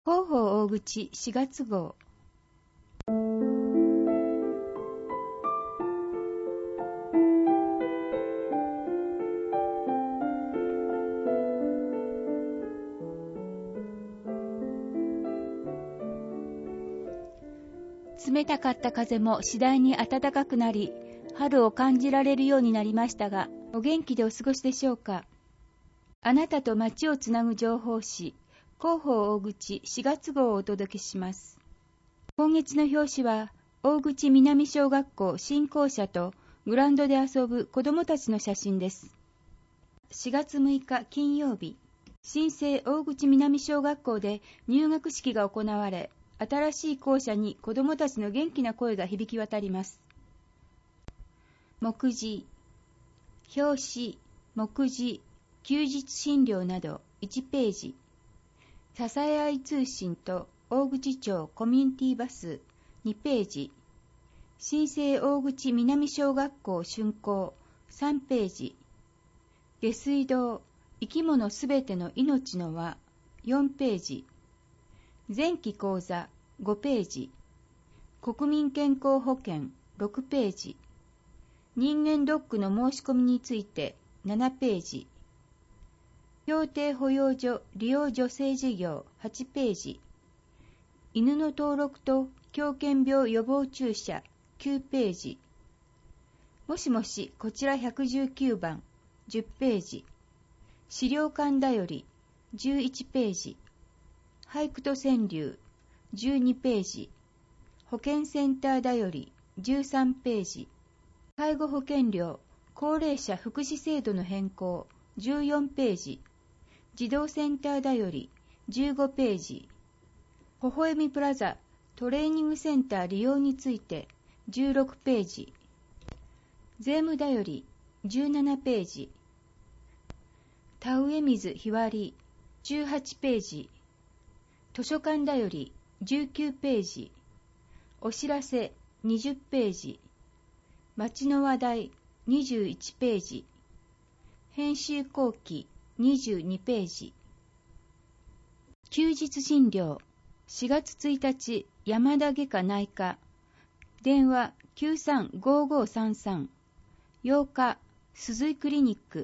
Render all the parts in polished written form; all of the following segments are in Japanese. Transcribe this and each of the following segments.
広報大口4月号。冷たかった風も次第に暖かくなり、春を感じられるようになりましたが、お元気でお過ごしでしょうか。あなたと街をつなぐ情報誌、広報大口4月号をお届けします。今月の表紙は、大口南小学校新校舎とグラウンドで遊ぶ子どもたちの写真です。4月6日金曜日、新生大口南小学校で入学式が行われ、新しい校舎に子どもたちの元気な声が響き渡ります。目次、表紙、目次、休日診療など1ページ、支え合い通信と大口町コミュニティバス2ページ、新生大口南小学校竣工3ページ、下水道、生き物すべての命の輪4ページ、前期講座5ページ、国民健康保険6ページ、人間ドックの申し込みについて7ページ、協定保養所利用助成事業8ページ、犬の登録と狂犬病予防注射9ページ、もしもしこちら119番10ページ、資料館だより11ページ、俳句と川柳12ページ、保健センターだより13ページ、介護保険料高齢者福祉制度の変更14ページ、児童センターだより15ページ、微笑みプラザトレーニングセンター利用について16ページ、税務だより17ページ、田植え水日割り18ページ、図書館だより19ページ、お知らせ20ページ、街の話題21ページ、編集後期22ページ、休日診療4月1日山田外科内科、電話 935533、8日鈴井クリニック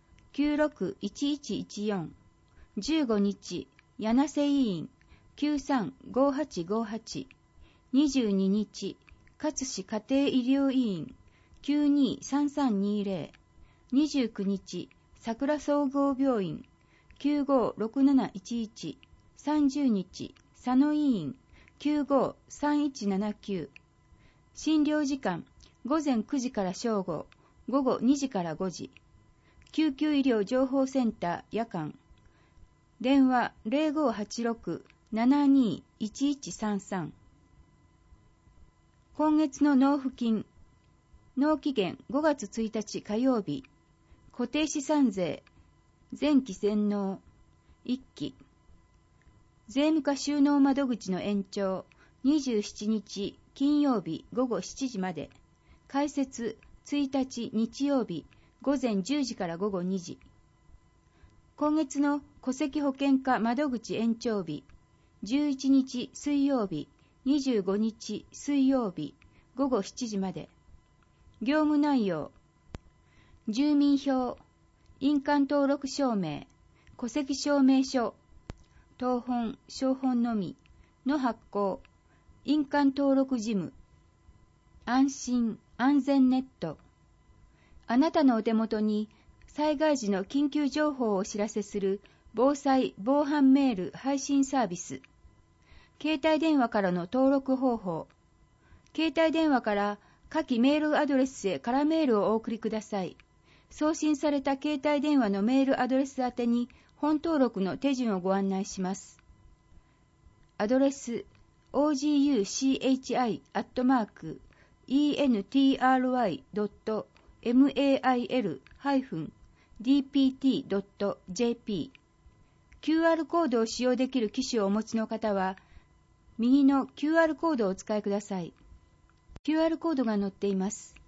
961114、15日柳瀬医院 935858、22日勝志家庭医療医院 923320、29日桜総合病院 956711、30日佐野医院 953179、診療時間午前9時から正午、午後2時から5時、救急医療情報センター夜間、電話 0586-721133。今月の納付金、納期限5月1日火曜日、固定資産税、前期全納、1期、税務課収納窓口の延長、27日金曜日午後7時まで、開設1日日曜日午前10時から午後2時。今月の戸籍保険課窓口延長日、11日水曜日、25日水曜日午後7時まで。業務内容、住民票、印鑑登録証明、戸籍証明書、謄本、証本のみの発行、印鑑登録事務、安心安全ネット。あなたのお手元に災害時の緊急情報をお知らせする防災防犯メール配信サービス。携帯電話からの登録方法。携帯電話から下記メールアドレスへ空メールをお送りください。送信された携帯電話のメールアドレス宛てに本登録の手順をご案内します。アドレス ogchi@entry.mail-dpt.jp。 QR コードを使用できる機種をお持ちの方は、右の QR コードをお使いください。QR コードが載っています。